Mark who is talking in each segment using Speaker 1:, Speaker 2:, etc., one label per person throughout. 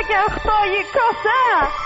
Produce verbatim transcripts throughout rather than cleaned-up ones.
Speaker 1: ekan Xitoy kosa.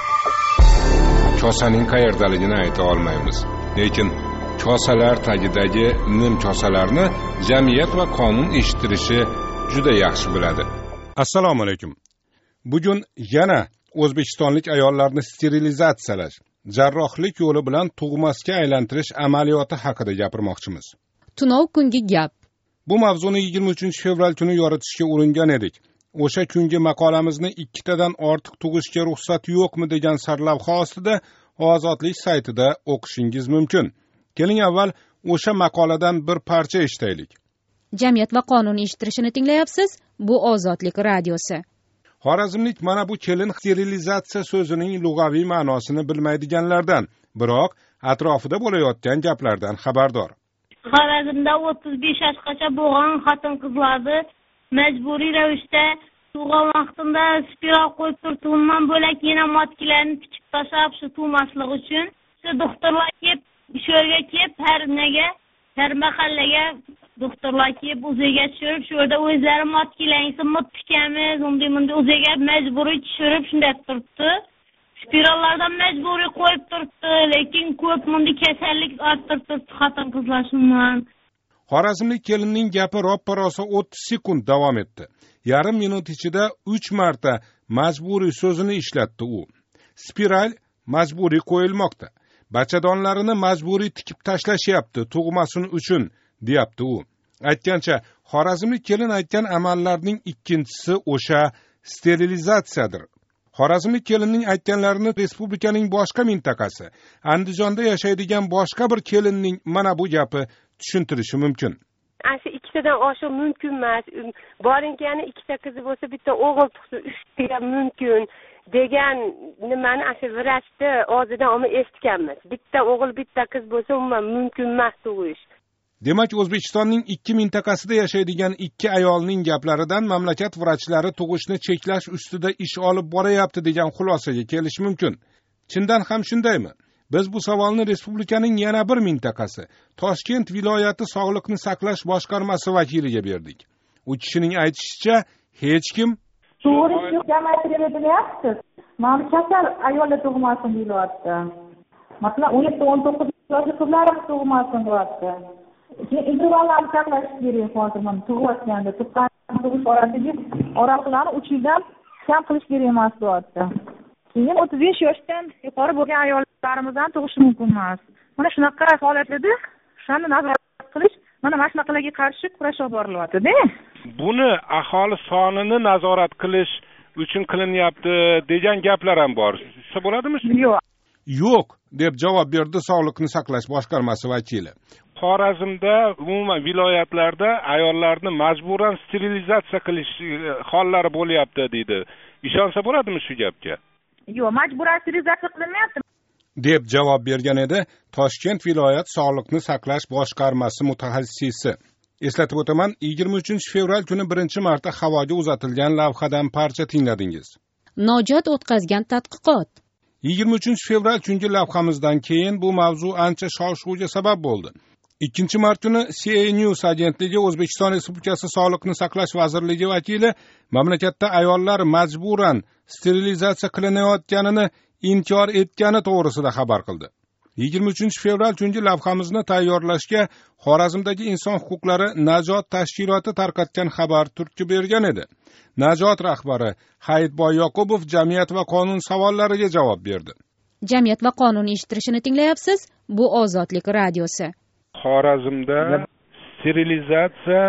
Speaker 2: Kosaning qayerdaligini ayta olmaymiz. Lekin kosalar tagidagi nim kosalarni jamiyat va qonun eshittirishi juda yaxshi biladi. Assalomu alaykum. Bugun yana o'zbekistonlik ayollarni sterilizatsiyalash, jarrohlik yo'li bilan tug'masga aylantirish amaliyoti haqida gapirmoqchimiz.
Speaker 3: Tunov kungi gap.
Speaker 2: Bu mavzuni yigirma uchinchi fevral kuni yoritishga uringan edik. O'sha kungi maqolamizni ikkitadan ortiq tug'ishga ruxsat yo'qmi degan sarlavha ostida Ozodlik saytida o'qishingiz mumkin. Keling avval o'sha maqoladan bir parcha eshitaylik.
Speaker 3: Jamiyat va qonun eshittirishini tinglayapsiz. Bu Ozodlik radiosi.
Speaker 2: Xorazmlik mana bu kelin sterilizatsiya so'zining lug'aviy ma'nosini bilmaydiganlardan, biroq atrofida bo'layotgan gaplardan xabardor.
Speaker 4: Xorazmda o'ttiz besh yoshgacha bo'lgan xotin-qizlarni majburiy ravishda tug'an vaqtida spiral qo'yib turib, tug'man bo'lak yana matkilarni tikib tashlab, shu tug'maslik uchun shu doktorlar kelib, shu yerga kelib, har nega, har mahallaga doktorlar kelib, o'ziga tushirib, shu yerda o'zlari matkilarni mut tikamiz, unday-bunday o'ziga majburiy tushirib, shunday turibdi. Spirallardan majburiy qo'yib turibdi, lekin ko'p bunday kasallik orttirib turibdi xotin-qizlar shundan.
Speaker 2: Xorazmlik kelinning gapi roppa-rosa o'ttiz sekund davom etdi. Yarim minut ichida uch marta majburiy so'zini ishlatdi u. Spiral majburiy qo'yilmoqda. Bachadonlarini majburiy tikib tashlashyapti tug'masin uchun, deyapti u. Aytgancha, Xorazmlik kelin aytgan amallarning ikkinchisi o'sha sterilizatsiyadir. Xorazmlik kelinning aytganlarini respublikaning boshqa mintaqasi, Andijonda yashaydigan boshqa bir kelinning mana bu gapi tushuntirishi mumkin.
Speaker 5: Asli ikkitadan oshiq mumkin emas. Boringani ikkita qizi bo'lsa, bitta o'g'il tug'sa, uchta mumkin degan nimani asli vrachni o'zidan olib eshitganmiz. Bitta o'g'il, bitta qiz bo'lsa, umuman mumkin emas tug'ish.
Speaker 2: Demak, O'zbekistonning ikki mintaqasida yashaydigan ikki ayolning gaplaridan mamlakat vrachlari tug'ishni cheklash ustida ish olib borayapti degan xulosaga kelish mumkin. Chindan ham shundaymi? Biz bu savolni respublikaning yana bir mintaqasi, Toshkent viloyati Sog'liqni saqlash boshqarmasi vakiliga berdik. U kishining aytishicha, hech kim
Speaker 6: tug'ishni kamaytirib mana kasal ayollar tug'masin deyilyapti. Masalan, o'n yetti o'n to'qqiz yoshli qizlarimiz tug'masin deyapti. Intervallarni saqlash kerak hozir mana tug'ayotganda, tuqqan tug'ish orasidagi oraliqlarni uch yildan kam qilish kerak emas deyapti. Keyin o'ttiz besh yoshdan yuqori bo'lgan ayollarimiz tug'ishi mumkin emas. Mana shunaqa holatlarda shuni nazorat qilish, mana mana shunaqalarga qarshi kurash olib borilyapti-da.
Speaker 2: Buni aholi sonini nazorat qilish uchun qilinyapti degan gaplar ham bor. Siz bo'ladimi?
Speaker 6: Yo'q.
Speaker 2: Yo'q, deb javob berdi Sog'liqni saqlash boshqarmasi vakili. Xorazmda, umuman viloyatlarda ayollarni majburan sterilizatsiya qilish hollari bo'lyapti deydi. Ishonsa bo'ladimi shu gapga?
Speaker 6: Yo'q, majburan sterilizatsiya qilinmayapti
Speaker 2: deb javob bergan edi Toshkent viloyat Sog'liqni saqlash boshqarmasi mutaxassisi. Eslatib o'taman, yigirma uchinchi fevral kuni birinchi marta havoga uzatilgan lavhadan parcha tingladingiz.
Speaker 3: Nojot o'tkazgan tadqiqot.
Speaker 2: yigirma uchinchi fevral kungi lavhamizdan keyin bu mavzu ancha shov-shuvga sabab bo'ldi. ikkinchi mart kuni C A News agentligi O'zbekiston Respublikasi Sog'liqni saqlash vazirligi vakili mamlakatda ayollar majburan sterilizatsiya qilinayotganini inkor etgani to'g'risida xabar qildi. yigirma uchinchi fevral kungi lavhamizni tayyorlashga Xorazmdagi inson huquqlari Najot tashkiloti tarqatgan xabar turtki bergan edi. Najot rahbari Hayitboy Yoqubov jamiyat va qonun savollariga javob berdi.
Speaker 3: Jamiyat va qonun eshittirishini tinglayapsiz. Bu Ozodlik radiosi.
Speaker 2: Xorazmda sterilizatsiya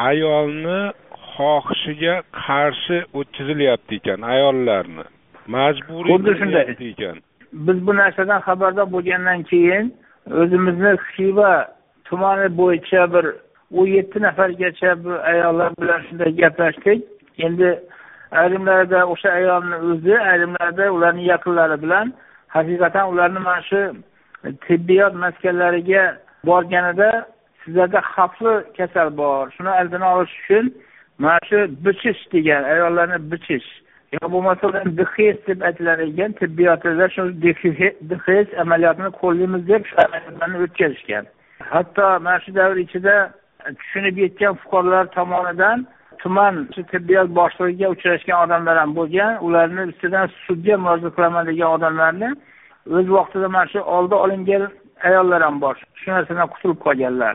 Speaker 2: ayolni xohishiga qarshi o'tkazilyapti ekan, ayollarni majburiy qilyapti ekan.
Speaker 7: Biz bu narsadan xabardor bo'lgandan keyin o'zimizni Xiva tumani bo'yicha bir o'n yetti nafargacha bu ayollar bilan shunday gaplashdik. Endi ayrimlarda o'sha ayolni o'zi, ayrimlarda ularning yaqinlari bilan haqiqatan ularni mana shu tibbiyot maskanlariga borganida sizlarda xavfli kasal bor. Shuni oldini olish uchun mana shu bichish degan ayollarni bichish yo bo'lmasa ularni D X S deb aytiladigan tibbiyotda shu D X S amaliyotini qo'llaymiz deb shu amaliyotlarni o'tkazishgan. Hatto mana shu davr ichida tushunib yetgan fuqarolar tomonidan tuman tibbiyot boshlig'iga uchrashgan odamlar ham bo'lgan. Ularni ustidan sudga murojaat qilaman degan odamlarni o'z vaqtida mana shu oldi olingan ayollar ham bor. Shu narsadan qutulib qolganlar.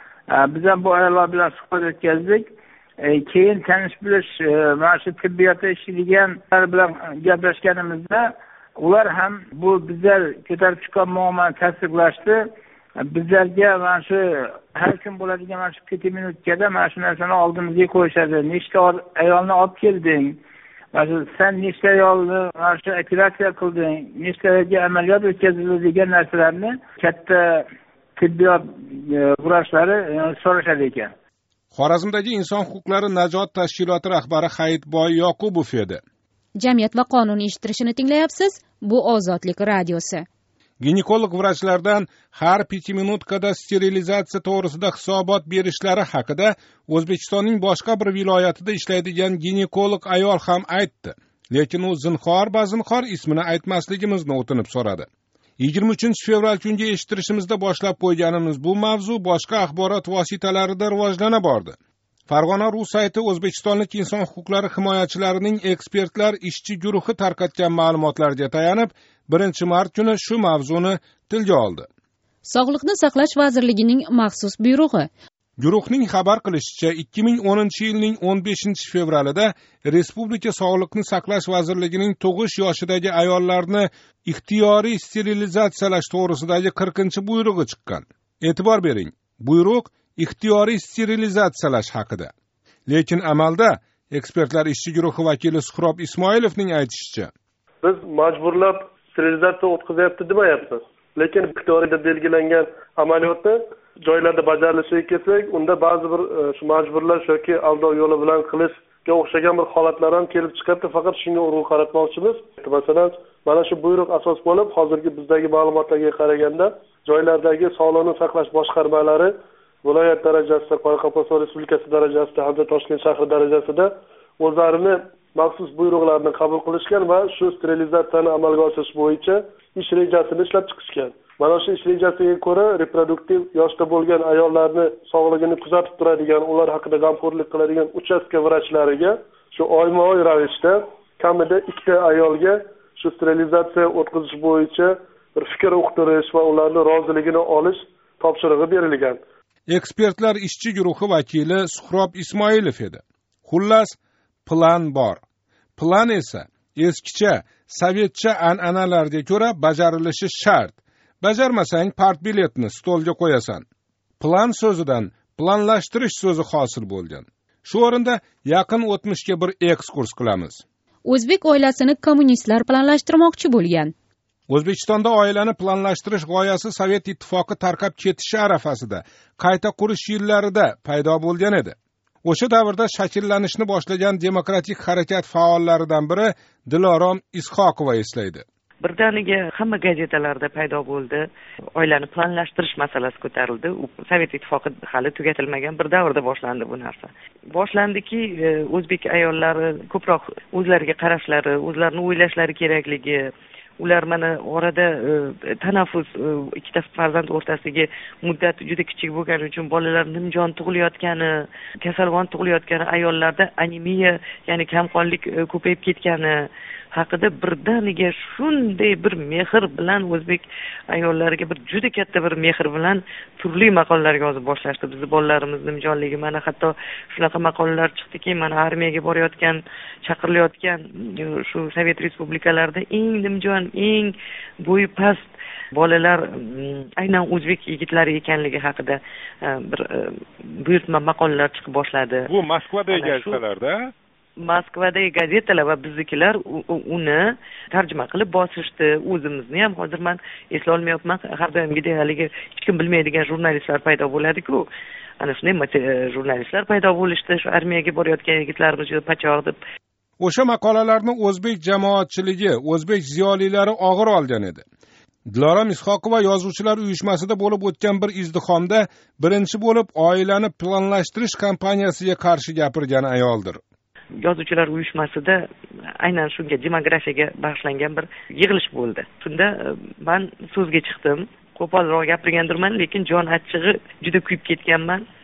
Speaker 7: Biz ham bu ayollar bilan suhbat o'tkazdik. Keyin tanish bilish mana shu tibbiyotda ishlaydiganlar bilan gaplashganimizda ular ham bu bizlar ko'tarib chiqqan muammoni tasdiqlashdi. Bizlarga mana shu har kun bo'ladigan mana shu pet minutkada mana shu narsani oldimizga qo'yishadi. Nechta ayolni olib kelding? Mana shu sen nechta ayolni mana shu operatsiya qilding? Nechtaga amaliyot o'tkazildi degan narsalarni katta tibbiyot vrachlari so'rashadi ekan.
Speaker 2: Xorazmdagi inson huquqlari najot tashkiloti rahbari Hayitboy Yoqubov edi.
Speaker 3: Jamiyat va qonun eshittirishini tinglayapsiz. Bu Ozodlik radiosi.
Speaker 2: Ginekolog vrachlardan har pet minutkada sterilizatsiya to'g'risida hisobot berishlari haqida O'zbekistonning boshqa bir viloyatida ishlaydigan ginekolog ayol ham aytdi. Lekin u zinhor bazinhor ismini aytmasligimizni o'tinib so'radi. yigirma uchinchi fevral kunga eshittirishimizda boshlab qo'yganimiz bu mavzu boshqa axborot vositalarida rivojlana bordi. Farg'ona Ru sayti O'zbekistonlik inson huquqlari himoyachilarining ekspertlar ishchi guruhi tarqatgan ma'lumotlarga tayanib, birinchi mart kuni shu mavzuni tilga oldi.
Speaker 3: Sog'liqni saqlash vazirligining maxsus buyrug'i.
Speaker 2: Guruhning xabar qilishicha, ikki ming o'ninchi yilning o'n beshinchi fevralida Respublika Sog'liqni saqlash vazirligining tug'ish yoshidagi ayollarni ixtiyoriy sterilizatsiyalash to'g'risidagi qirqinchi buyrug'i chiqqan. E'tibor bering, buyruq ixtiyoriy sterilizatsiyalash haqida. Lekin amalda ekspertlar ishchi guruhi vakili Suhrob Ismoilovning aytishicha,
Speaker 1: biz majburlab sterilizatsiya o'tkazayapti demayapmiz. Lekin ixtiyoriyda belgilangan amaliyotni joylarda bajarilishiga kelsak, unda ba'zi bir shu majburlash yoki aldov yo'li bilan qilishga o'xshagan bir holatlar ham kelib chiqadi. Faqat shunga urg'u qaratmoqchimiz. Masalan, mana shu buyruq asos bo'lib, hozirgi bizdagi ma'lumotlarga qaraganda joylardagi sog'liqni saqlash boshqarmalari viloyat darajasida, Qoraqalpog'iston Respublikasi darajasida hamda Toshkent shahri darajasida o'zlarini maxsus buyruqlarni qabul qilishgan va shu sterilizatsiyani amalga oshirish bo'yicha ish rejasini ishlab chiqishgan. Mana shu ish rejasiga ko'ra reproduktiv yoshda bo'lgan ayollarni sog'lig'ini kuzatib turadigan, ular haqida g'amxo'rlik qiladigan uchastka vrachlariga shu oyma-oy ravishda kamida ikkita ayolga shu sterilizatsiya o'tkazish bo'yicha bir fikr uqtirish va ularning roziligini olish topshirig'i berilgan.
Speaker 2: Ekspertlar ishchi guruhi vakili Suhrob Ismoilov edi. Xullas, plan bor. Plan esa eskicha, sovetcha an'analarga ko'ra bajarilishi shart. Bajarmasang partbiletni stolga qo'yasan. Plan so'zidan planlashtirish so'zi hosil bo'lgan. Shu o'rinda yaqin o'tmishga bir ekskurs qilamiz.
Speaker 3: O'zbek oilasini kommunistlar planlashtirmoqchi bo'lgan.
Speaker 2: O'zbekistonda oilani planlashtirish g'oyasi Sovet ittifoqi tarqab ketishi arafasida, qayta qurish yillarida paydo bo'lgan edi. O'sha davrda shakllanishni boshlagan demokratik harakat faollaridan biri Dilorom Ishoqova eslaydi.
Speaker 8: Birdaniga hamma gazetalarda paydo bo'ldi. Oilani planlashtirish masalasi ko'tarildi. U Sovet ittifoqi hali tugatilmagan bir davrda boshlandi bu narsa. Boshlandiki, o'zbek ayollari ko'proq o'zlariga qarashlari, o'zlarini o'ylashlari kerakligi, ular mana orada tanaffus ikkita farzand o'rtasidagi muddat juda kichik bo'lgani uchun bolalar nimjon tug'ilayotgani, kasalvon tug'ilayotgani, ayollarda anemiya, ya'ni kamqonlik ko'payib ketgani haqida birdaniga shunday bir mehr bilan o'zbek ayollariga bir juda katta bir mehr bilan turli maqolalar yozib boshlashdi. Bizning bolalarimiz nimjonligi, mana hatto shunaqa maqolalar chiqdiki, mana armiyaga borayotgan, chaqirilayotgan shu Sovet respublikalarida eng nimjon, eng bo'yi past bolalar aynan o'zbek yigitlari ekanligi haqida bir buyurtma maqolalar chiqib boshladi.
Speaker 2: Bu Moskvadagi gazetalarda
Speaker 8: Moskvadagi gazetalar va biznikilar uni tarjima qilib bosishdi. O'zimizni ham hozir men eslay olmayapman. Har doimgidek haligi hech kim bilmaydigan jurnalistlar paydo bo'ladi-ku. Ana shunday jurnalistlar paydo bo'lishdi. Shu armiyaga borayotgan yigitlarimiz juda pachoq deb.
Speaker 2: O'sha maqolalarni o'zbek jamoatchiligi, o'zbek ziyolilari og'ir olgan edi. Dilorom Ishoqova yozuvchilar uyushmasida bo'lib o'tgan bir izdihomda birinchi bo'lib oilani planlashtirish kampaniyasiga qarshi gapirgan ayoldir.
Speaker 8: Yozuvchilar uyushmasida aynan shunga demografiyaga bag'ishlangan bir yig'ilish bo'ldi. Shunda men so'zga chiqdim. Qo'polroq gapirgandirman, lekin jon achchig'i juda kuyib ketganman.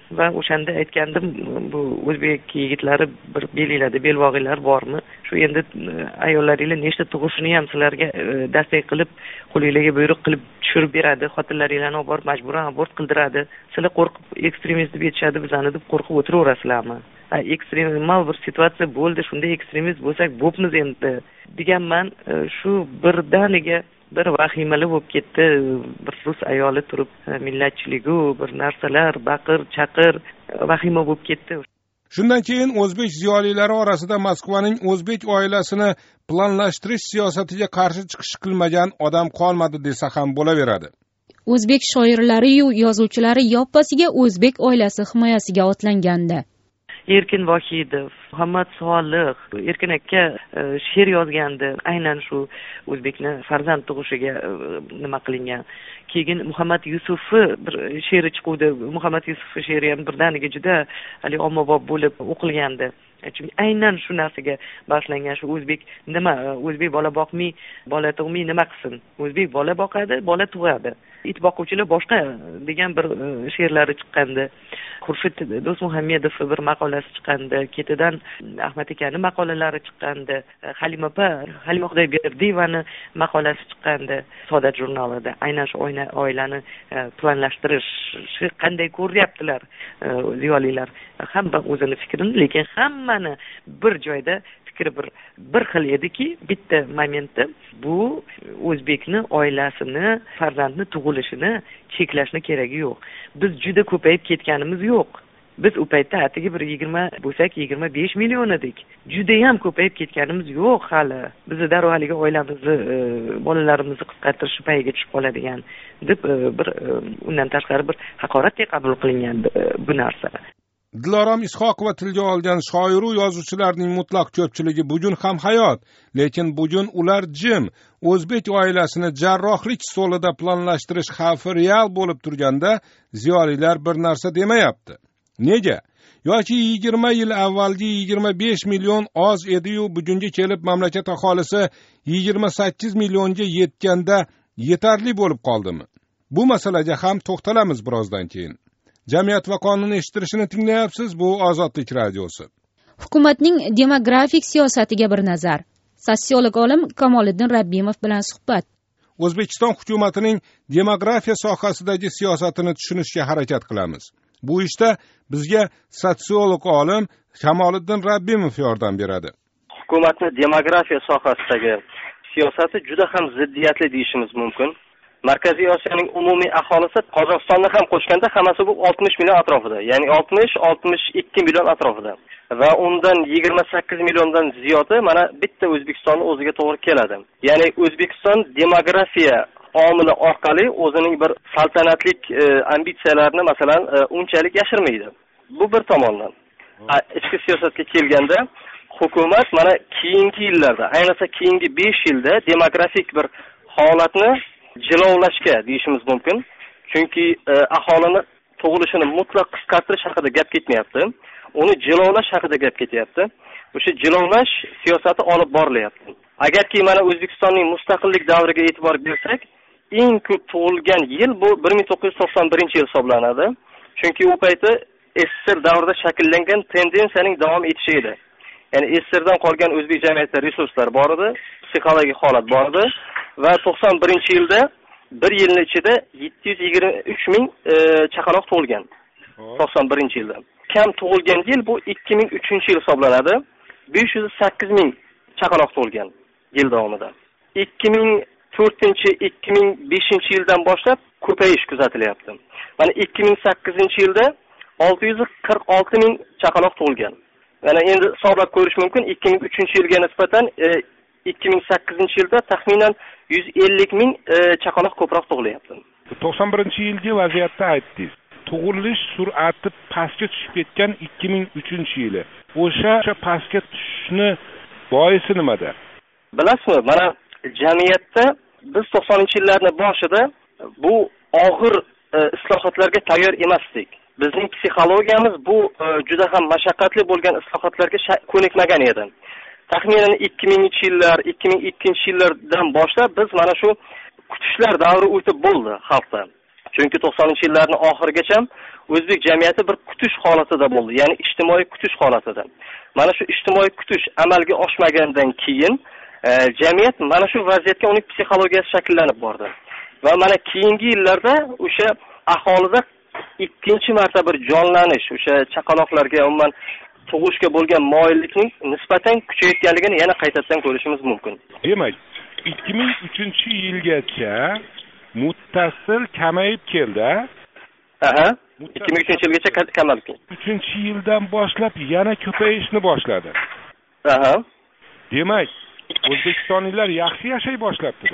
Speaker 8: va o'shanda aytgandim, bu o'zbek yigitlari bir belinglarda belbog'inglar bormi? Shu endi ayollaringlar nechta tug'ishini ham sizlarga dastak qilib, qo'linglarga buyruq qilib tushirib beradi, xotinlaringlarni olib borib majburan abort qildiradi. Sizlar qo'rqib ekstremist deb aytishadi, bizani deb qo'rqib o'tiraverasizlarmi? Ekstremal bir situatsiya bo'ldi, shunday ekstremist bo'lsak bo'pmiz endi deganman. Shu birdaniga bir vahimali bo'lib ketdi. Bir rus ayoli turib millatchiligu bir narsalar baqir chaqir vahima bo'lib ketdi.
Speaker 2: Shundan keyin o'zbek ziyolilari orasida Moskvaning o'zbek oilasini planlashtirish siyosatiga qarshi chiqish qilmagan odam qolmadi desa ham bo'laveradi.
Speaker 3: O'zbek shoirlari-yu yozuvchilari yoppasiga o'zbek oilasi himoyasiga otlangandi.
Speaker 8: Erkin Vohidov, Muhammad Solih, Erkin aka she'r yozgandi, aynan shu o'zbekni farzand tug'ishiga nima qilingan. Keyin Muhammad Yusufni bir she'ri chiquvdi. Muhammad Yusufning she'ri ham birdaniga juda hali ommabop bo'lib o'qilgandi. Chunki aynan shu narsaga boshlangan, shu o'zbek nima, o'zbek bola boqmay, bola tug'may nima qilsin? O'zbek bola boqadi, bola tug'adi. It boquvchilar boshqa degan bir she'rlari chiqqandi. Xurshid Do'stmuhammedov bir maqolasi chiqqandi. Ketidan Ahmad akaning maqolalari chiqqandi. Halima opa, Halima Xudoyberdiyevani maqolasi chiqqandi Saodat jurnalida. Aynan shu oilani planlashtirish qanday ko'ryaptilar ziyolilar. Hamma o'zini fikrini, lekin hammani bir joyda fikri bir bir xil ediki, bitta momentda bu o'zbekni oilasini, farzandni tug'ilishini cheklashni keragi yo'q. Biz juda ko'payib ketganimiz yo'q. Biz u paytda atigi bir yigirma bo'lsak, yigirma besh million edik. Juda ham ko'payib ketganimiz yo'q hali. Biz darrov haliga oilamizni, bolalarimizni qisqartirish payiga tushib qoladigan deb bir undan tashqari bir haqoratdek qabul qilingan bu narsa.
Speaker 2: Dilorom Ishoqova tilga olgan shoir va yozuvchilarning mutlaq ko'pchiligi bugun ham hayot, lekin bugun ular jim. O'zbek oilasini jarrohlik stolida planlashtirish xavfi real bo'lib turganda ziyolilar bir narsa demayapti. Nega? Yoki yigirma yil avvalgi yigirma besh million oz edi-yu, bugunga kelib mamlakat aholisi yigirma sakkiz millionga yetganda yetarli bo'lib qoldimi? Bu masalaga ham to'xtalamiz birozdan keyin. Jamiyat va qonun eshittirishini tinglayapsiz, bu Ozodlik radiosi.
Speaker 3: Hukumatning demografik siyosatiga bir nazar. Sotsiolog olim Kamoliddin Rabbimov bilan suhbat.
Speaker 2: O'zbekiston hukumatining demografiya sohasidagi siyosatini tushunishga harakat qilamiz. Bu ishda bizga sotsiolog olim Kamoliddin Rabbimov yordam beradi.
Speaker 9: Hukumatning demografiya sohasidagi siyosati juda ham ziddiyatli deyishimiz mumkin. Markaziy Osiyoning umumiy aholisi Qozog'istonni ham qo'shganda hammasi bu oltmish million atrofida, ya'ni oltmish oltmish ikki million atrofida va undan yigirma sakkiz milliondan ziyodi mana bitta O'zbekistonning o'ziga to'g'ri keladi. Ya'ni O'zbekiston demografiya omili orqali o'zining bir saltanatlik e, ambitsiyalarini masalan e, unchalik yashirmaydi. Bu bir tomondan. Ichki siyosatga kelganda hukumat mana keyingi yillarda, ayniqsa keyingi besh yilda demografik bir holatni jilovlashga deyishimiz mumkin. Chunki e, aholini tug'ilishini mutlaq qisqartirish haqida gap ketmayapti. Uni jilovlash haqida gap ketyapti. O'sha jilovlash siyosati olib borilyapti. Agarki mana O'zbekistonning mustaqillik davriga e'tibor bersak, eng ko'p tug'ilgan yil bu bir ming to'qqiz yuz to'qson birinchi yil hisoblanadi. Chunki u payti S S R davrida shakllangan tendensiyaning davom etishi edi. Ya'ni S S Rdan qolgan o'zbek jamiyatida resurslar bor edi, psixologik holat bor edi va to'qson birinchi yilda bir yilning ichida yetti yuz yigirma uch ming e, chaqaloq tug'ilgan. to'qson birinchi yilda. Kam tug'ilgan yil bu ikki ming uchinchi yil hisoblanadi. besh yuz sakkiz ming chaqaloq tug'ilgan yil davomida. ikki ming to'rtinchi ikki ming beshinchi yildan boshlab ko'payish kuzatilyapti. Mana ikki ming sakkizinchi yilda olti yuz qirq olti ming chaqaloq tug'ilgan. Mana endi hisoblab ko'rish mumkin, ikki ming uchinchi yilga nisbatan e, ikki ming sakkizinchi yilda taxminan yuz ellik ming e, chaqaloq ko'proq tug'ilyapti.
Speaker 2: to'qson birinchi yilgi vaziyatda aytdingiz. Tug'ilish sur'ati pastga tushib ketgan ikki ming uchinchi yili. O'sha pastga tushishni boisi nimada?
Speaker 9: Bilasizmi, mana jamiyatda biz to'qsoninchi yillarning boshida bu og'ir e, islohotlarga tayyor emasdik. Bizning psixologiyamiz bu e, juda ham mashaqqatli bo'lgan islohotlarga ko'nikmagan edi. Taxminan ikki minginchi yillar, ikki ming ikkinchi yillardan boshlab biz mana shu kutishlar davri o'tib bo'ldi xalqda. chunki to'qsoninchi yillarning oxirigacha o'zbek jamiyati bir kutish holatida bo'ldi, ya'ni ijtimoiy kutish holatida. Mana shu ijtimoiy kutish amalga oshmagandan keyin e, jamiyat mana shu vaziyatga uning psixologiyasi shakllanib bordi. Va mana keyingi yillarda o'sha aholida ikkinchi marta bir jonlanish, o'sha chaqaloqlarga umuman tug'ishga bo'lgan moyillikning nisbatan kuchayotganligini yana qaytadan ko'rishimiz mumkin.
Speaker 2: Demak, ikki ming uchinchi yilgacha muttasil kamayib keldi.
Speaker 9: Aha. ikki ming uchinchi yilgacha kamayib keldi.
Speaker 2: uchinchi yildan boshlab yana ko'payishni boshladi.
Speaker 9: Aha.
Speaker 2: Demak, o'zbekistonliklar yaxshi yashay boshlabdi-da.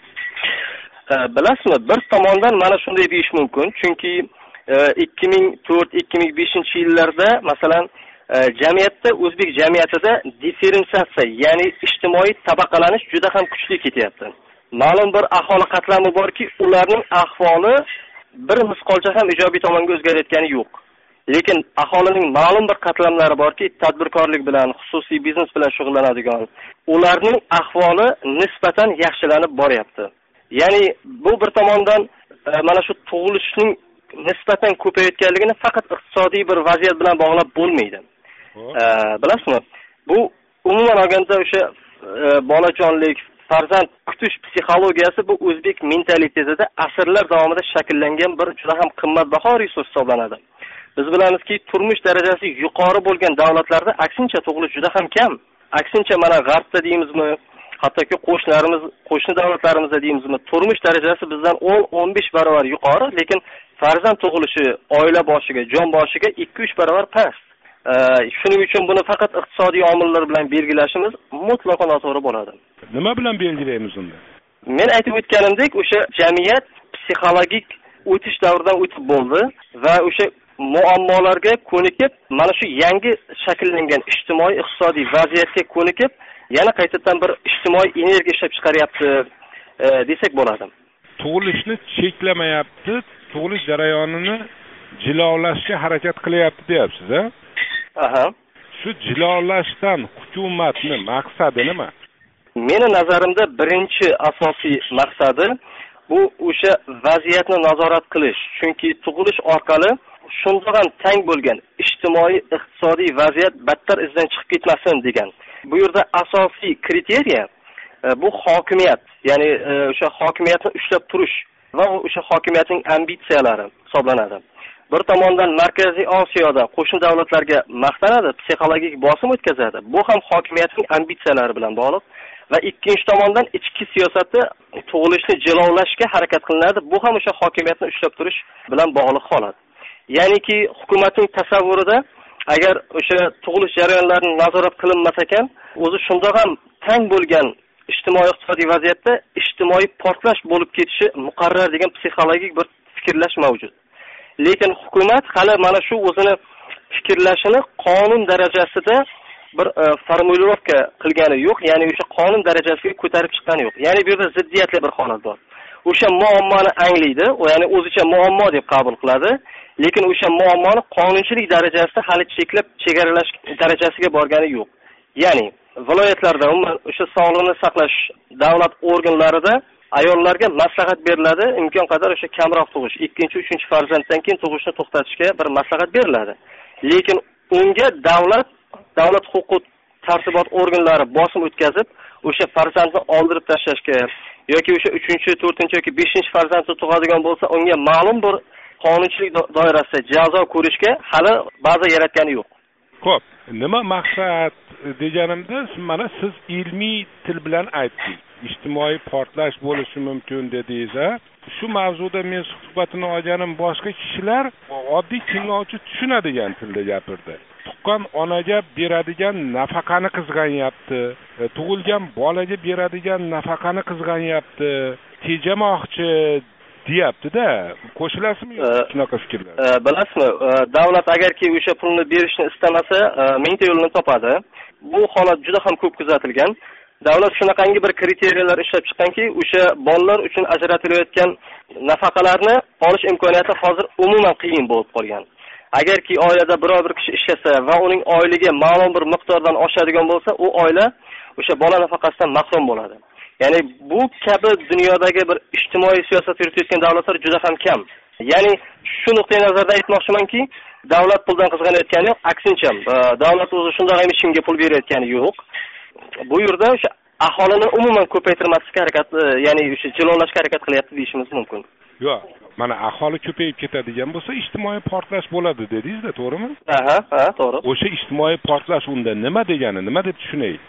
Speaker 9: Bilasizmi, bir tomondan mana shunday deyish mumkin, chunki ikki ming to'rt ikki ming beshinchi yillarda masalan jamiyatda, o'zbek jamiyatida differensiatsiya, ya'ni ijtimoiy tabaqalanish juda ham kuchli ketyapti. Ma'lum bir aholi qatlami borki, ularning ahvoli bir misqolcha ham ijobiy tomonga o'zgarayotgani yo'q. Lekin aholining ma'lum bir qatlamlari borki, tadbirkorlik bilan, xususiy biznes bilan shug'ullanadigan, ularning ahvoli nisbatan yaxshilanib boryapti. Ya'ni bu bir tomondan mana shu tug'ilishning nisbatan ko'payayotganligini faqat iqtisodiy bir vaziyat bilan bog'lab bo'lmaydi. E, bilasizmi? Bu umuman olganda o'sha e, bolajonlik, farzand kutish psixologiyasi bu o'zbek mentalitetida asrlar davomida shakllangan bir juda ham qimmatbaho resurs hisoblanadi. Biz bilamizki, turmush darajasi yuqori bo'lgan davlatlarda aksincha tug'ilish juda ham kam. Aksincha mana G'arbda deymizmi, hattoki qo'shnilarimiz, qo'shni davlatlarimizda deymizmi, turmush darajasi bizdan o'n o'n besh barobar yuqori, lekin farzand tug'ilishi oila boshiga, jon boshiga ikki uch barobar past. E, shuning uchun buni faqat iqtisodiy omillar bilan belgilashimiz mutlaqo noto'g'ri bo'ladi.
Speaker 2: Nima bilan belgilaymiz unda?
Speaker 9: Men aytib o'tganimdek, o'sha jamiyat psixologik o'tish davridan o'tib bo'ldi va o'sha muammolarga ko'nikib, mana shu yangi shakllangan ijtimoiy iqtisodiy vaziyatga ko'nikib, yana qaytadan bir ijtimoiy energiya ishlab chiqaryapti e, desak bo'ladi.
Speaker 2: Tug'ilishni cheklamayapti, tug'ilish jarayonini jilolashga harakat qilyapti deyapsiz, a?
Speaker 9: Aha.
Speaker 2: Shu jilolashdan hukumatni maqsadi nima?
Speaker 9: Meni nazarimda birinchi asosiy maqsadi bu o'sha vaziyatni nazorat qilish. Chunki tug'ilish orqali shundoq tang bo'lgan ijtimoiy iqtisodiy vaziyat battar izdan chiqib ketmasin degan. Bu yerda asosiy kriteriya bu hokimiyat, ya'ni o'sha hokimiyatni ushlab turish va o'sha hokimiyatning ambitsiyalari hisoblanadi. Bir tomondan Markaziy Osiyoda qo'shni davlatlarga maqtanadi, psixologik bosim o'tkazadi. Bu ham hokimiyatning ambitsiyalari bilan bog'liq va ikkinchi tomondan ichki siyosatda tug'ilishni jilovlashga harakat qilinadi. Bu ham o'sha hokimiyatni ushlab turish bilan bog'liq holat. Ya'niki hukumatning tasavvurida agar o'sha tug'ilish jarayonlarini nazorat qilinmas ekan, o'zi shundoq ham tang bo'lgan ijtimoiy iqtisodiy vaziyatda ijtimoiy portlash bo'lib ketishi muqarrar degan psixologik bir fikrlash mavjud. Lekin hukumat hali mana shu o'zini fikrlashini qonun darajasida bir e, formulirovka qilgani yo'q, ya'ni o'sha qonun darajasiga ko'tarib chiqqani yo'q. Ya'ni bu yerda ziddiyatli bir holat bor. O'sha muammoni anglaydi, o ya'ni o'zicha muammo deb qabul qiladi, lekin o'sha muammoni qonunchilik darajasida hali cheklab chegaralash darajasiga borgani yo'q. Ya'ni viloyatlarda umuman o'sha sog'liqni saqlash davlat organlarida ayollarga maslahat beriladi, imkon qadar o'sha kamroq tug'ish, ikkinchi, uchinchi farzanddan keyin tug'ishni to'xtatishga bir maslahat beriladi. Lekin unga davlat davlat huquq tartibot organlari bosim o'tkazib, o'sha farzandni oldirib tashlashga yoki o'sha uchinchi, to'rtinchi yoki beshinchi farzandni tug'adigan bo'lsa, unga ma'lum bir qonunchilik doirasida jazo ko'rishga hali baza yaratgani yo'q.
Speaker 2: Xo'p, nima maqsad deganimda, mana siz ilmiy til bilan aytdingiz. Ijtimoiy portlash bo'lishi mumkin dedingiz. Shu mavzuda men suhbatini olganim boshqa kishilar oddiy tinglovchi tushunadigan tilda gapirdi. Tuqqan onaga beradigan nafaqani qizg'anyapti, tug'ilgan bolaga beradigan nafaqani qizg'anyapti, tejamoqchi deyapti-da. Qo'shilasizmi shunaqa fikrlar?
Speaker 9: Bilasizmi, davlat agarki o'sha pulni berishni istamasa, mingta yo'lini topadi. Bu holat juda ham ko'p kuzatilgan. Davlat shunaqangi bir kriteriyalar ishlab chiqqanki, o'sha bolalar uchun ajratilayotgan nafaqalarni olish imkoniyati hozir umuman qiyin bo'lib qolgan. Agarki oilada biror bir kishi ishlasa va uning oyligi ma'lum bir miqdordan oshadigan bo'lsa, u oila o'sha bola nafaqasidan mahrum bo'ladi. Ya'ni bu kabi dunyodagi bir ijtimoiy siyosat yuritayotgan davlatlar juda ham kam. Ya'ni shu nuqtai nazardan aytmoqchimanki, davlat puldan qizg'anayotgani yo'q, aksincha davlat o'zi shunday ham kimga pul berayotgani yo'q. Bu yerda o'sha aholini umuman ko'paytirmaslikka harakat, ya'ni o'sha jilovlashga harakat qilyapti deyishimiz mumkin.
Speaker 2: Yo'q, mana aholi ko'payib ketadigan bo'lsa, ijtimoiy portlash bo'ladi dedingiz-da, to'g'rimi?
Speaker 9: Aha, ha, to'g'ri.
Speaker 2: O'sha ijtimoiy portlash unda nima degani, nima deb tushunaylik?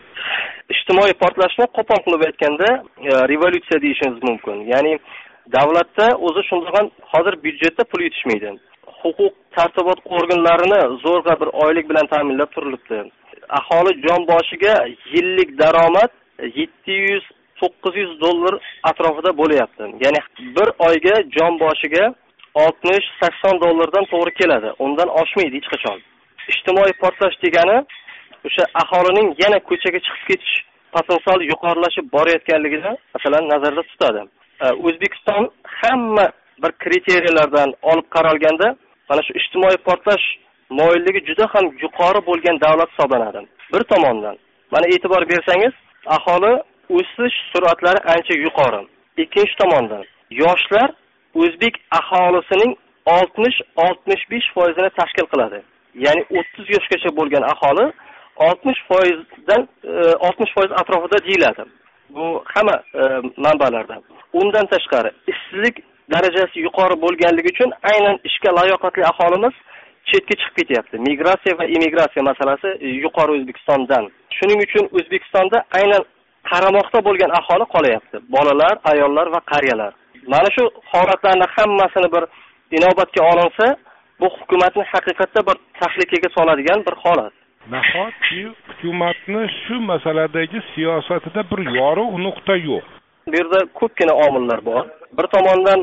Speaker 9: Ijtimoiy portlashni qo'pol qilib aytganda revolyutsiya deyishimiz mumkin. Ya'ni davlatda o'zi shundan hozir byudjetda pul yetishmaydi. Huquq tartibot organlarini zo'rg'a bir oylik bilan ta'minlab turilibdi. Aholi jon boshiga yillik daromad yetti yuz to'qqiz yuz dollar atrofida bo'lyapti. Ya'ni bir oyga jon boshiga oltmish sakson dollardan to'g'ri keladi. Undan oshmaydi hech qachon. Ijtimoiy portlash degani o'sha aholining yana ko'chaga chiqib ketish potensiali yuqorilashib borayotganligini masalan nazarda tutadi. O'zbekiston hamma bir kriteriyalardan olib qaralganda mana shu ijtimoiy portlash moyilligi juda ham yuqori bo'lgan davlat hisoblanadi. Bir tomondan mana e'tibor bersangiz, aholi o'sish sur'atlari ancha yuqori. Ikkinchi tomondan yoshlar o'zbek aholisining oltmish oltmish besh foizini tashkil qiladi. Ya'ni o'ttiz yoshgacha bo'lgan aholi oltmish foizdan oltmish foiz atrofida deyiladi. Bu hamma manbalarda. Undan tashqari ishsizlik darajasi yuqori bo'lganligi uchun aynan ishga layoqatli aholimiz chetga chiqib ketyapti. Migratsiya va immigratsiya masalasi yuqori O'zbekistondan. Shuning uchun O'zbekistonda aynan qaramoqda bo'lgan aholi qolyapti. Bolalar, ayollar va qariyalar. Mana shu holatlarning hammasini bir inobatga olinsa, bu hukumatni haqiqatda bir tahlikaga soladigan bir holat.
Speaker 2: Nahotki hukumatni shu masaladagi siyosatida bir yorug' nuqta yo'q.
Speaker 9: Bu yerda ko'pgina omillar bor. Bir tomondan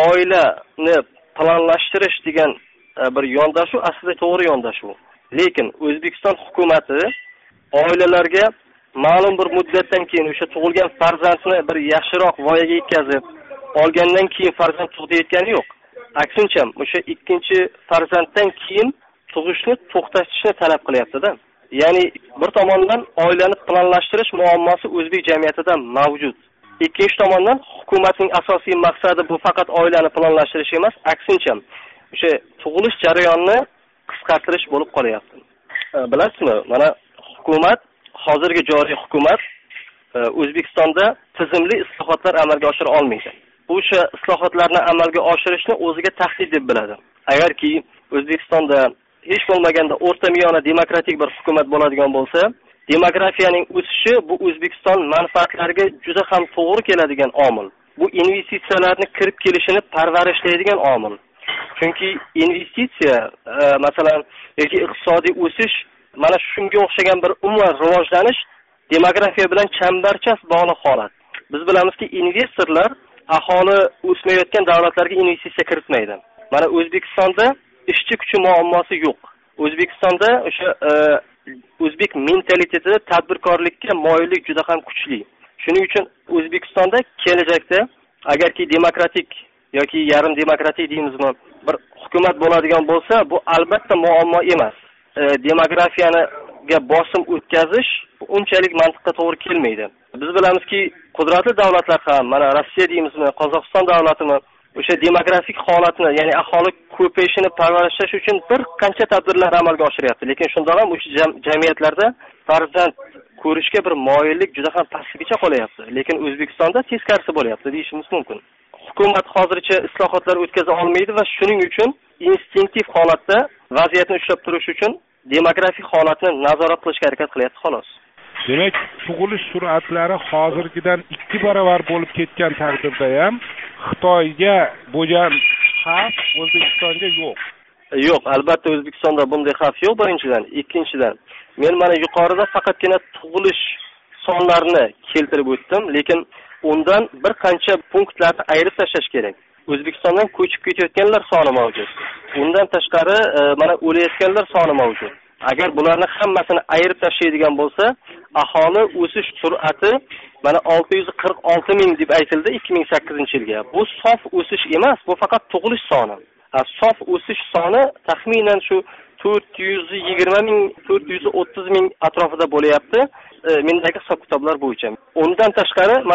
Speaker 9: oilani planlashtirish degan bir yondashuv aslida to'g'ri yondashuv. Lekin O'zbekiston hukumatı oilalarga ma'lum bir muddatdan keyin o'sha tug'ilgan farzandni bir yaxshiroq voyaga yetkazib, olgandan keyin farzand tug'dirayotgani yo'q. Aksincha, o'sha ikkinchi farzanddan keyin tug'ishni to'xtatishni talab qilyapti-da. Ya'ni bir tomondan oilani planlashtirish muammosi o'zbek jamiyatida mavjud. Ikkinchi tomondan hukumatning asosiy maqsadi bu faqat oilani planlashtirish emas, aksincha o'sha tug'ilish jarayonini qisqartirish bo'lib qolyapti. Bilasizmi, mana hukumat, hozirgi joriy hukumat O'zbekistonda tizimli islohotlar amalga oshira olmaydi. O'sha islohotlarni amalga oshirishni o'ziga tahdid deb biladi. Agarki O'zbekistonda hech bo'lmaganda o'rta miyona demokratik bir hukumat bo'ladigan bo'lsa, demografiyaning o'sishi bu O'zbekiston manfaatlariga juda ham to'g'ri keladigan omil. Bu investitsiyalarning kirib kelishini parvarishlaydigan omil. Chunki investitsiya, e, masalan, yoki iqtisodiy o'sish mana shunga o'xshagan bir umuman rivojlanish demografiya bilan chambarchas bog'liq holat. Biz bilamizki, investorlar aholi o'smayotgan davlatlarga investitsiya kiritmaydi. Mana O'zbekistonda ishchi kuchi muammosi yo'q. O'zbekistonda o'sha e, o'zbek mentalitetida tadbirkorlikka moyillik juda ham kuchli. Shuning uchun O'zbekistonda kelajakda agarki demokratik yoki yarim demokratik deymizmi, bir hukumat bo'ladigan bo'lsa, bu albatta muammo emas. E, demografiyaniga bosim o'tkazish unchalik mantiqqa to'g'ri kelmaydi. Biz bilamizki, qudratli davlatlar ham, mana Rossiya deymizmi, Qozog'iston davlatimi o'sha demografik holatni, ya'ni aholi ko'payishini parvarishlash uchun bir qancha tadbirlar amalga oshiryapti. Lekin shunda ham o'sha jamiyatlarda farzand ko'rishga bir moyillik juda ham pastgacha qolyapti. Lekin O'zbekistonda teskarisi bo'lyapti deyishimiz mumkin. Hukumat hozircha islohotlar o'tkaza olmaydi va shuning uchun instinktiv holatda vaziyatni ushlab turish uchun demografik holatni nazorat qilishga harakat qilyapti xolos.
Speaker 2: Demak, tug'ilish sur'atlari hozirgidan ikki barobar bo'lib ketgan taqdirda ham Xitoyga bo'lgan xavf O'zbekistonga yo'q.
Speaker 9: Yo'q, albatta O'zbekistonda bunday xavf yo'q birinchidan. Ikkinchidan, men mana yuqorida faqatgina tug'ilish sonlarini keltirib o'tdim, lekin undan bir qancha punktlarni ayirib tashlash kerak. O'zbekistondan ko'chib ketayotganlar soni mavjud. Undan tashqari mana o'layotganlar soni mavjud. Agar bularni hammasini ayirib tashlaydigan bo'lsa, aholi o'sish sur'ati mana olti yuz qirq olti ming deb aytildi ikki ming sakkizinchi yilga. Bu sof o'sish emas, bu faqat tug'ilish soni. Sof o'sish soni taxminan shu to'rt yuz yigirma ming, to'rt yuz o'ttiz ming atrofida bo'lyapti. Mendagi hisob-kitoblar bo'yicha. Undan tashqari mana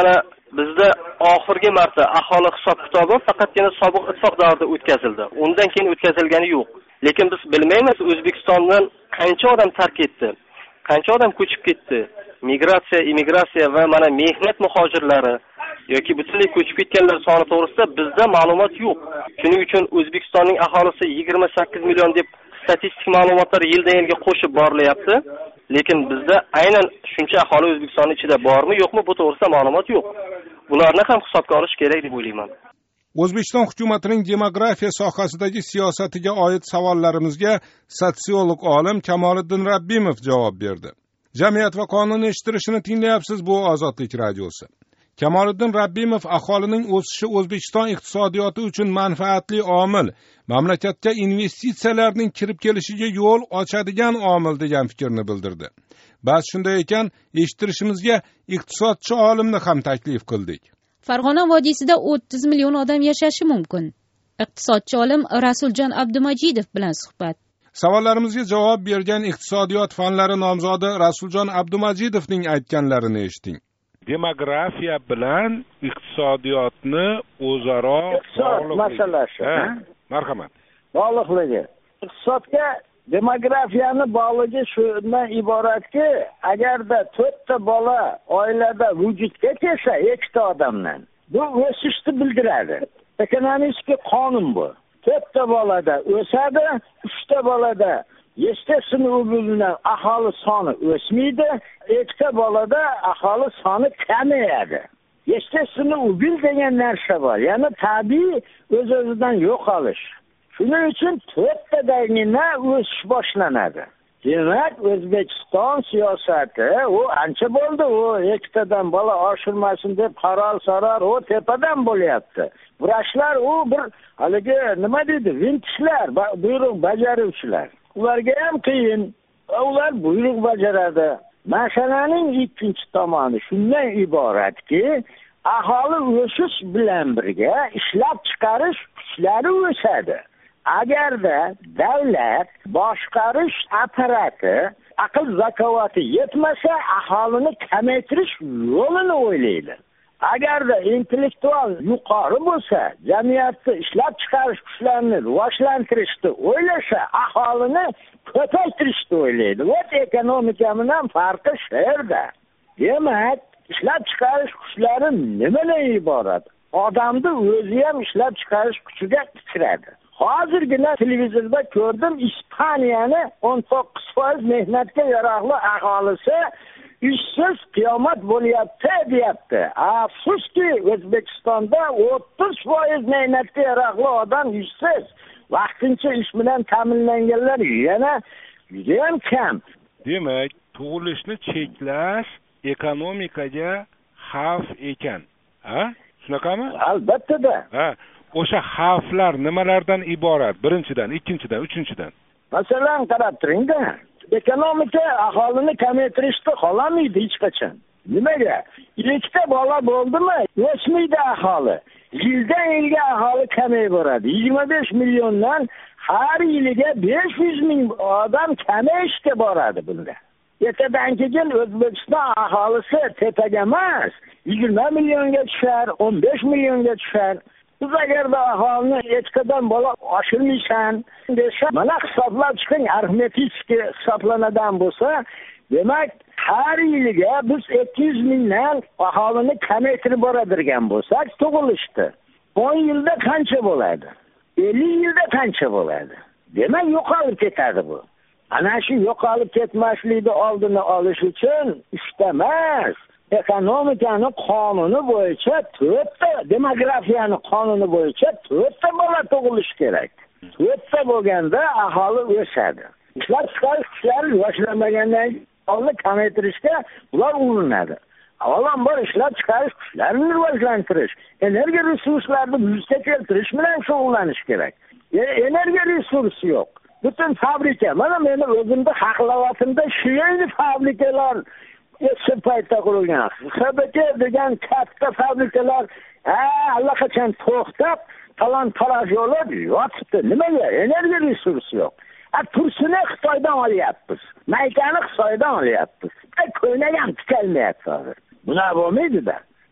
Speaker 9: bizda oxirgi marta aholi hisob kitobi faqatgina sobiq ittifoq davrida o'tkazildi. Undan keyin o'tkazilgani yo'q. Lekin biz bilmaymiz O'zbekistondan qancha odam tark etdi, qancha odam ko'chib ketdi. Migratsiya, immigratsiya va mana mehnat muhojirlari yoki butunlay ko'chib ketganlar soni to'g'risida bizda ma'lumot yo'q. Shuning uchun O'zbekistonning aholisi yigirma sakkiz million deb statistik ma'lumotlar yildan yilga qo'shib borilyapti. Lekin bizda aynan shuncha aholi O'zbekistonning ichida bormi, yo'qmi, bu to'g'risida ma'lumot yo'q. Bularni ham hisobga olish kerak deb o'ylayman.
Speaker 2: O'zbekiston hukumatining demografiya sohasidagi siyosatiga oid savollarimizga sotsiolog olim Kamoliddin Rabbimov javob berdi. Jamiyat va qonun eshittirishini tinglayapsiz, bu Ozodlik radiosi. Kamoliddin Rabbimov aholining o'sishi O'zbekiston iqtisodiyoti uchun manfaatli omil, mamlakatga investitsiyalarning kirib kelishiga yo'l ochadigan omil degan fikrni bildirdi. Ba'zi shunday ekan, eshittirishimizga iqtisodchi olimni ham taklif qildik.
Speaker 3: Farg'ona vodiysida o'ttiz million odam yashashi mumkin. Iqtisodchi olim Rasuljon Abdumajidov bilan suhbat.
Speaker 2: Savollarimizga javob bergan iqtisodiyot fanlari nomzodi Rasuljon Abdumajidovning aytganlarini eshiting. Demografiya bilan iqtisodiyotni o'zaro
Speaker 10: iqtisod masalasi, ha?
Speaker 2: Marhamat.
Speaker 10: Bog'liqligi. Iqtisodga demografiyani bog'ligi shundan iboratki, agarda to'rtta bola oilada vujudga kelsa, ikkita odamdan, bu o'sishni bildiradi. Ekonomik qonun bu. To'rtta bolada o'sadi, uchta bolada естественно o'g'ildan aholi soni o'smaydi, ikkita bolada aholi soni kamayadi. Естественно o'g'il degan narsa bor, ya'ni tabiiy o'z-o'zidan yo'qolish. Shuning uchun to'rttadagina o'sish boshlanadi. Demak, O'zbekiston siyosati u ancha bo'ldi, u ikkitadan bola oshirmasin deb qaror sarar, u tepadan bo'lyapti. Vrachlar u bir haligi nima deydi, vintishlar, buyruq bajaruvchilar. Ularga ham qiyin, ular buyruq bajaradi. Masalaning ikkinchi tomoni shundan iboratki, aholi o'sish bilan birga ishlab chiqarish kuchlari o'sadi. Agarda davlat boshqarish apparati aql zakovati yetmasa, aholini kamaytirish yo'lini o'ylaydi. Agarda intellektual yuqori bo'lsa, jamiyatni ishlab chiqarish kuchlarini rivojlantirishni o'ylasa, aholini ko'paytirishni o'ylaydi. Va ekonomika bilan farqi shu yerda. Demak, ishlab chiqarish kuchlari nimadan iborat? Odamni o'zi ham ishlab chiqarish kuchiga kiradi. Hozirgina televizorda ko'rdim, Ispaniyani o'n to'qqiz foiz mehnatga yaroqli aholisi ishsiz qiyomat bo'lyapti deyapti. Afsuski, O'zbekistonda o'ttiz foiz mehnatga yaroqli odam ishsiz. Vaqtincha ish bilan ta'minlanganlar yana juda ham kam.
Speaker 2: Demak, tug'ilishni cheklash ekonomikaga xavf ekan. Ha? Shunaqami?
Speaker 10: Albatta-da.
Speaker 2: Ha. O'sha xavflar nimalardan iborat? Birinchidan, ikkinchidan, uchinchidan.
Speaker 10: Masalan, qarab turing-da. Ekonomika aholini kamaytirishni xohlamaydi hech qachon. Nimaga? Ikkita bola bo'ldimi, o'smaydi aholi. Yildan yilga aholi kamayib boradi. yigirma besh milliondan har yiliga besh yuz ming odam kamayishga boradi bunda. Ertadan keyin O'zbekiston aholisi tepaga emas, yigirma millionga tushar, o'n besh millionga tushar. Biz agarda aholini ikkitadan bola oshirmaysan desa, mana hisoblab chiqing, arifmetik hisoblanadigan bo'lsa, demak, har yiliga biz ikki yuz mingdan aholini kamaytirib boradigan bo'lsak, tug'ilishdi. o'n yilda qancha bo'ladi? ellik yilda qancha bo'ladi? Demak, yo'qolib ketadi bu. Ana shu yo'qolib ketmaslikni oldini olish uchun uchta emas, ekonomikani qonuni bo'yicha to'rtta, demografiyani qonuni bo'yicha to'rtta bola tug'ilish kerak. To'rtta bo'lganda aholi o'sadi. Ishlab chiqarish kuchlari rivojlanmagandan aholini kamaytirishga ular urinadi. Avvalambor ishlab chiqarish kuchlarini rivojlantirish, energiya resurslarini vujudga keltirish bilan shug'ullanish kerak. E, energiya resursi yo'q. Butun fabrika, mana meni o'zimda haqlavatimda shu yerda fabrikalar eski paytda qurilgan. X B K degan katta fabrikalar allaqachon to'xtab, talon-taroj yo'lib yotibdi. Nimaga? Energiya resursi yo'q. A tursini Xitoydan olyapmiz. Maykani Xitoydan olyapmiz. Ko'ynak ham tikalmayapti hozir. Buna bo'lmaydi-da.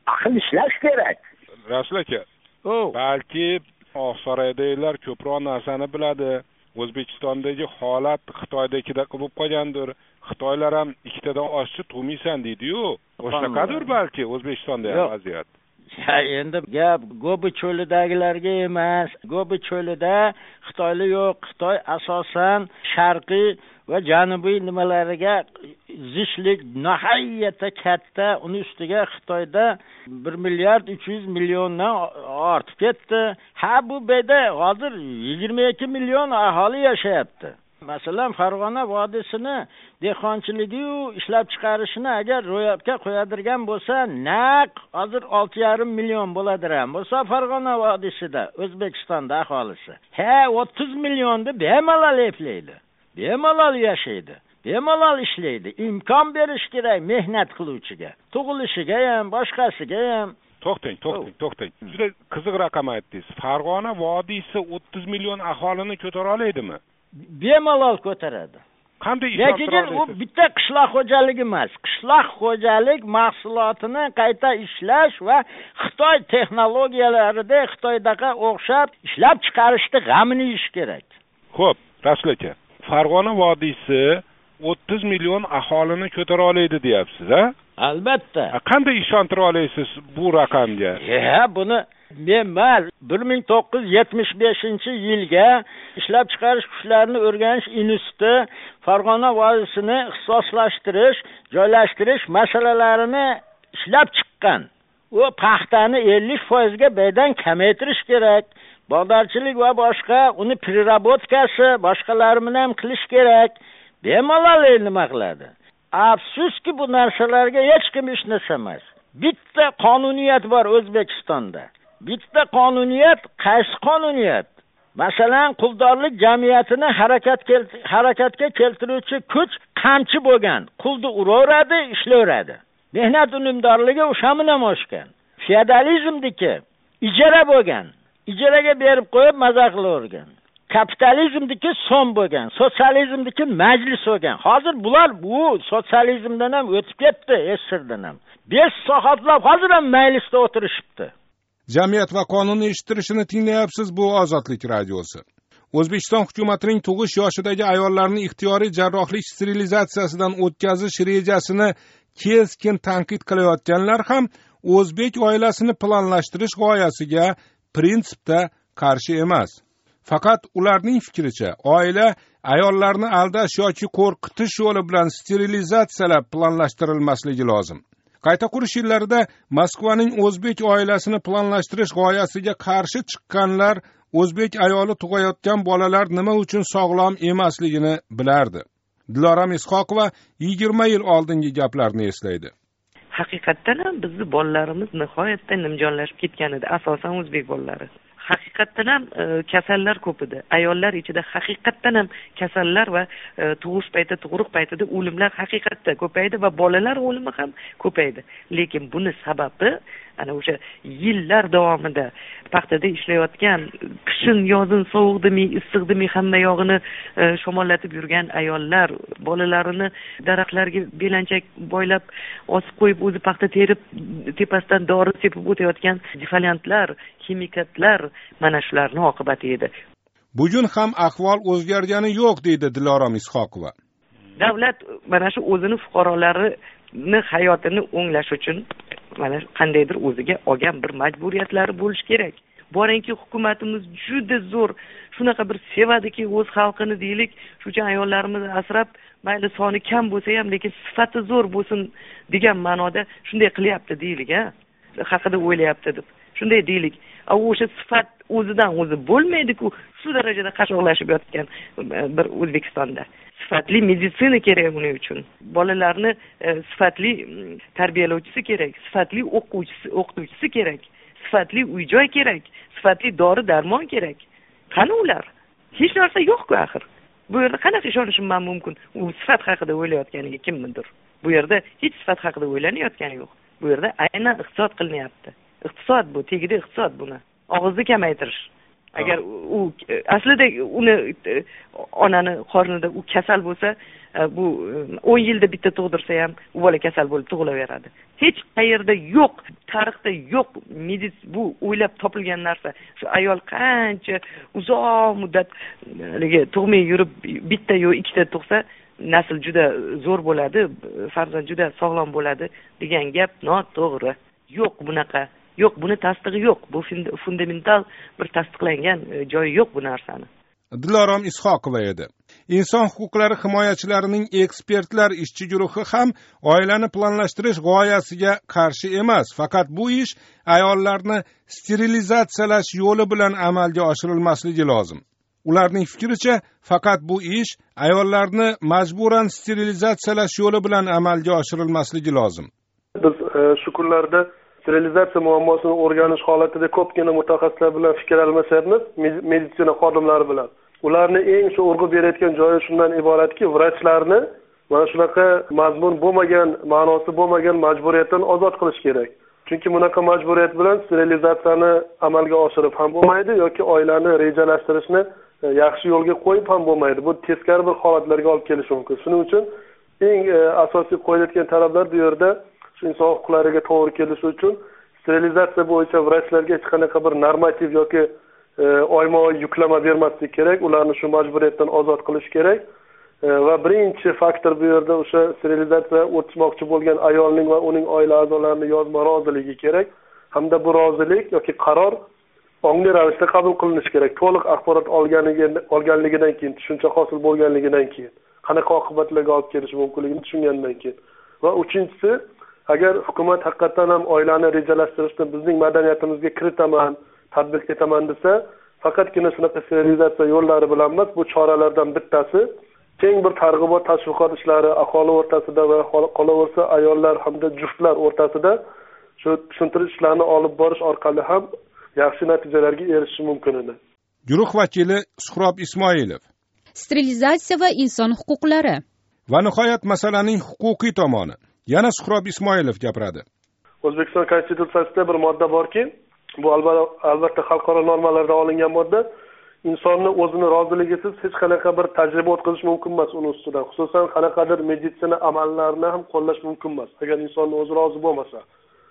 Speaker 10: aql ishlash kerak.
Speaker 2: Rasul aka, balki Oqsaroydagilar ko'proq narsani biladi. O'zbekistondagi holat Xitoydagidek bo'lib qolgandir. Xitoylar ham ikkitadan oshchi to'maysan deydi-yu. O'shaqadir balki O'zbekistonda ham vaziyat.
Speaker 11: Ha, endi gap Gobi cho'lidagilarga emas. Gobi cho'lida Xitoyli yo'q. Xitoy asosan sharqiy va janubiy nimalariga zishlik nihoyatda katta. Uni ustiga Xitoyda bir milliard uch yuz milliondan ortib ketdi. Ha, bu yerda hozir yigirma ikki million aholi yashayapti. Masalan, Farg'ona vodiysini dehqonchiligi-yu ishlab chiqarishini agar ro'yobga qo'yadirgan bo'lsa, naq hozir olti yarim million bo'ladiran bo'lsa Farg'ona vodiysida O'zbekistonda aholisi. Ha, o'ttiz millionni bemalol eplaydi. Bemalol yashaydi. Bemalol ishlaydi. Imkon berish kerak mehnat qiluvchiga. Tug'ilishiga ham, boshqasiga ham.
Speaker 2: To'xtang, to'xtang, to'xtang. Juda qiziq raqam aytdingiz. Farg'ona vodiysi o'ttiz million aholini ko'tara oladimi?
Speaker 11: Bemalol ko'taradi.
Speaker 2: Qanday ish olib
Speaker 11: Lekin u bitta qishloq xo'jaligi emas. Qishloq xo'jalik mahsulotini qayta ishlash va Xitoy texnologiyalarida Xitoydaga o'xshab ishlab chiqarishni g'amini yeyish kerak.
Speaker 2: Xo'p, Rasul aka, Farg'ona vodiysi o'ttiz million aholini ko'tara oladi deyapsiz, ha?
Speaker 11: Albatta.
Speaker 2: Qanday ishontira olasiz bu raqamga?
Speaker 11: Ha, buni men bir ming to'qqiz yuz yetmish beshinchi yilga ishlab chiqarish kuchlarini o'rganish instituti Farg'ona vodiysini ixtisoslashtirish, joylashtirish masalalarini ishlab chiqqan. U paxtani ellik foiz ga baydan kamaytirish kerak. Bog'dorchilik va boshqa uni prirabotkasi, boshqalari bilan ham qilish kerak. Bemalol nima qiladi? Afsuski bu narsalarga hech kim ishnasamas. Bitta qonuniyat bor O'zbekistonda. Bitta qonuniyat, qaysi qonuniyat? Masalan, quldorlik jamiyatini harakat harakatga keltiruvchi kuch qamchi bo'lgan. Qulni uraveradi, ishlayveradi. Mehnat unumdorligi o'sha bilan oshgan. Feodalizmdiki ijara bo'lgan. Ijaraga berib qo'yib maza qilavergan. Kapitalizmdiki so'm bo'lgan, sotsializmdiki majlis bo'lgan. Hozir bular bu sotsializmdan ham o'tib ketdi, esirdan ham. besh soatlab hozir ham majlisda o'tirishibdi.
Speaker 2: Jamiyat va qonun eshittirishini tinglayapsiz, bu Ozodlik radiosi. O'zbekiston hukumatining tug'ish yoshidagi ayollarni ixtiyoriy jarrohlik sterilizatsiyasidan o'tkazish rejasini keskin tanqid qilayotganlar ham o'zbek oilasini planlashtirish g'oyasiga prinsipda qarshi emas. Faqat ularning fikricha, oila ayollarni aldash yoki qo'rqitish yo'li bilan sterilizatsiyalab planlashtirilmasligi lozim. Qayta qurish yillarida Moskvaning o'zbek oilasini planlashtirish g'oyasiga qarshi chiqqanlar o'zbek ayoli tug'ayotgan bolalar nima uchun sog'lom emasligini bilardi. Diloram Ishoqova yigirma yil oldingi gaplarni eslaydi.
Speaker 8: Haqiqatdan ham bizning bolalarimiz nihoyatda nimjonlashib ketgan edi, asosan o'zbek bolalari. Haqiqatdan ham e, kasallar ko'p edi. Ayollar ichida haqiqatdan ham kasallar va e, tug'ish payti, tug'ruq paytida o'limlar haqiqatda ko'paydi va bolalar o'limi ham ko'paydi. Lekin buni sababi ana o'sha yillar davomida paxtada ishlayotgan, qishin, yozin, sovuqdimi, issiqdimi hamma yog'ini e, shamollatib yurgan ayollar, bolalarini daraxtlarga belanchak boylab osib qo'yib o'zi paxta terib, tepasidan dori sepib o'tayotgan defoliantlar, kimikatlar mana shularning oqibati edi.
Speaker 2: Bugun ham ahvol o'zgargani yo'q, deydi Diloram Ishoqova.
Speaker 8: Davlat mana shu o'zini fuqarolarini hayotini o'nglash uchun mana qandaydir o'ziga olgan bir majburiyatlari bo'lishi kerak. Boringki, hukumatimiz juda zo'r, shunaqa bir sevadiki o'z xalqini deylik, shu uchun ayollarimizni asrab, mayli soni kam bo'lsa ham, lekin sifati zo'r bo'lsin degan ma'noda shunday qilyapti deylik, ha? Haqida o'ylayapti deb. Shunday deylik. O'sha sifat o'zidan o'zi bo'lmaydi-ku, shu darajada qashqoqlashib yotgan bir O'zbekistonda. Sifatli meditsina kerak uning uchun. Bolalarni e, sifatli tarbiyalovchisi kerak, sifatli o'quvchisi, o'qituvchisi kerak, sifatli uy-joy kerak, sifatli dori-darmon kerak. Qani ular? Hech narsa yo'q-ku axir. Bu yerda qanaqa ishonishim mumkin? U sifat haqida o'ylayotganiga kimdir. Bu yerda hech sifat haqida o'ylanayotgani yo'q. Bu yerda aynan iqtisod qilinyapti. Iqtisod bu, tegida iqtisod buni. Og'izni kamaytirish. agar u aslida uni onani qornida u kasal bo'lsa, bu o'n yilda bitta tug'dirsa ham u bola kasal bo'lib tug'ilaveradi. Hech qayerda yo'q, tarixda yo'q. Medits bu o'ylab topilgan narsa. Shu ayol qancha uzoq muddat tug'may yurib bitta yo ikkita tug'sa, nasl juda zo'r bo'ladi, farzand juda sog'lom bo'ladi degan gap noto'g'ri. Yo'q bunaqa. Yo'q, buni tasdig'i yo'q. Bu fundamental bir tasdiqlangan joyi yo'q bu narsani.
Speaker 2: Dilorom Ishoqova edi. Inson huquqlari himoyachilarining ekspertlar ishchi guruhi ham oilani planlashtirish g'oyasiga qarshi emas, faqat bu ish ayollarni sterilizatsiyalash yo'li bilan amalga oshirilmasligi lozim. Ularning fikricha, faqat bu ish ayollarni majburan sterilizatsiyalash yo'li bilan amalga oshirilmasligi lozim.
Speaker 1: Biz shu kunlarda sterilizatsiya muammosini o'rganish holatida ko'pgina mutaxassislar bilan fikr almashyapmiz, meditsina xodimlari bilan. Ularni eng shu urg'u berayotgan joyi shundan iboratki, vrachlarni mana shunaqa mazmun bo'lmagan, ma'nosi bo'lmagan majburiyatdan ozod qilish kerak. Chunki bunaqa majburiyat bilan sterilizatsiyani amalga oshirib ham bo'lmaydi yoki oilani rejalashtirishni yaxshi yo'lga qo'yib ham bo'lmaydi. Bu teskari bir holatlarga olib kelishi mumkin. Shuning uchun eng asosiy qo'yilayotgan talablar bu yerda shu inson huquqlariga to'g'ri kelishi uchun sterilizatsiya bo'yicha vrachlarga hech qanaqa bir normativ yoki oyma-oy yuklama bermaslik kerak, ularni shu majburiyatdan ozod qilish kerak va birinchi faktor bu yerda o'sha sterilizatsiya o'tmoqchi bo'lgan ayolning va uning oila a'zolarining yozma roziligi kerak, hamda bu rozilik yoki qaror ongli ravishda qabul qilinishi kerak, to'liq axborot olganligidan keyin, tushuncha hosil bo'lganligidan keyin, qanaqa oqibatlarga olib kelishi mumkinligini tushungandan keyin. Va uchinchisi, agar hukumat haqiqatan ham oilani rejalashtirishni bizning madaniyatimizga kiritaman, tatbiq etaman desa, faqatgina shunaqa sterilizatsiya yo'llari bilan emas, bu choralardan bittasi keng bir targ'ibot tashviqot ishlari aholi o'rtasida va qolaversa ayollar hamda juftlar o'rtasida shu tushuntirish ishlarini olib borish orqali ham yaxshi natijalarga erishish mumkin edi.
Speaker 2: Guruh vakili Suhrob Ismoilov.
Speaker 3: Sterilizatsiya va inson huquqlari.
Speaker 2: Va nihoyat masalaning huquqiy tomoni. Yana Suhrob Ismoilov gapiradi.
Speaker 1: O'zbekiston Konstitutsiyasida bir modda borki, bu albatta xalqaro normalardan olingan modda, insonni o'zini roziligisiz hech qanaqa bir tajriba o'tkazish mumkin emas uni ustidan. Xususan, qanaqadir meditsina amallarini ham qo'llash mumkin emas, agar insonni o'zi rozi bo'lmasa.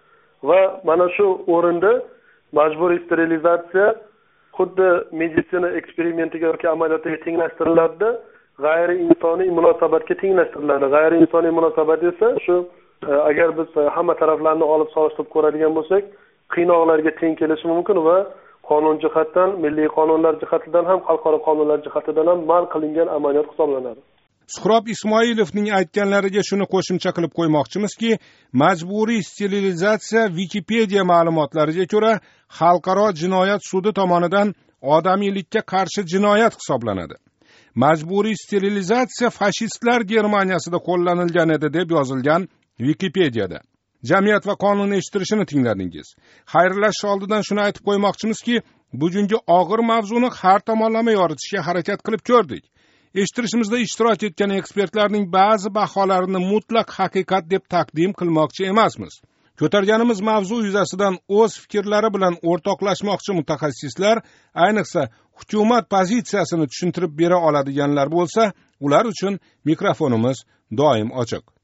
Speaker 1: Va mana shu o'rinda majburiy sterilizatsiya xuddi meditsina eksperimentiga yoki amaliyotiga tenglashtiriladi, g'ayri insoniy munosabatga tenglashtiriladi. G'ayri insoniy munosabat esa shu agar biz hamma taraflarni olib solishtirib ko'radigan bo'lsak, qiynoqlarga teng kelishi mumkin va qonun jihatdan, milliy qonunlar jihatidan ham, xalqaro qonunlar jihatidan ham man qilingan amaliyot hisoblanadi.
Speaker 2: Suhrob Ismoilovning aytganlariga shuni qo'shimcha qilib qo'ymoqchimizki, majburiy sterilizatsiya Wikipedia ma'lumotlariga ko'ra xalqaro jinoyat sudi tomonidan odamiylikka qarshi jinoyat hisoblanadi. Majburiy sterilizatsiya fashistlar Germaniyasida qo'llanilgan edi deb yozilgan Wikipediada. Jamiyat va qonun eshittirishini tingladingiz. Xayrlashish oldidan shuni aytib qo'ymoqchimizki, bugungi og'ir mavzuni har tomonlama yoritishga harakat qilib ko'rdik. Eshittirishimizda ishtirok etgan ekspertlarning ba'zi baholarini mutlaq haqiqat deb taqdim qilmoqchi emasmiz. Ko'targanimiz mavzu yuzasidan o'z fikrlari bilan o'rtoqlashmoqchi mutaxassislar, ayniqsa hukumat pozitsiyasini tushuntirib bera oladiganlar bo'lsa, ular uchun mikrofonimiz doim ochiq.